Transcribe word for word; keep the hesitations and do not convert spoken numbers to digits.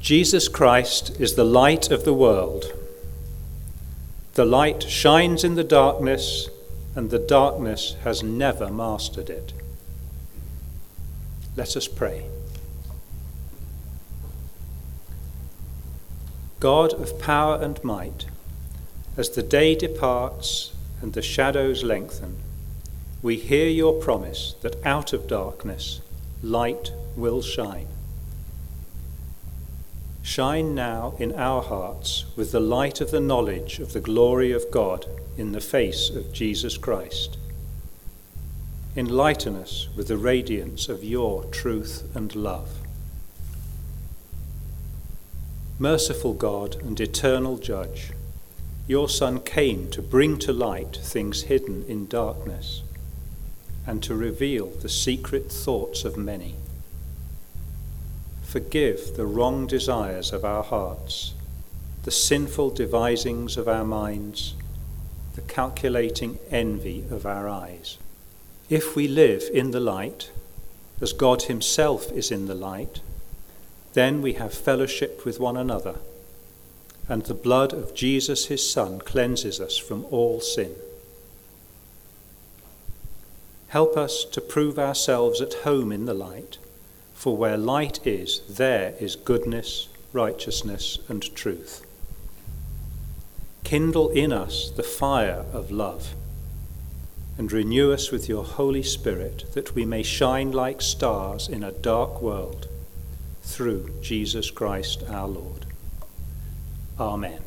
Jesus Christ is the light of the world. The light shines in the darkness, and the darkness has never mastered it. Let us pray. God of power and might, as the day departs and the shadows lengthen, we hear your promise that out of darkness light will shine. Shine now in our hearts with the light of the knowledge of the glory of God in the face of Jesus Christ. Enlighten us with the radiance of your truth and love. Merciful God and eternal Judge, your Son came to bring to light things hidden in darkness and to reveal the secret thoughts of many. Forgive the wrong desires of our hearts, the sinful devisings of our minds, the calculating envy of our eyes. If we live in the light, as God himself is in the light, then we have fellowship with one another, and the blood of Jesus his Son cleanses us from all sin. Help us to prove ourselves at home in the light, for where light is, there is goodness, righteousness, and truth. Kindle in us the fire of love, and renew us with your Holy Spirit, that we may shine like stars in a dark world, through Jesus Christ our Lord. Amen.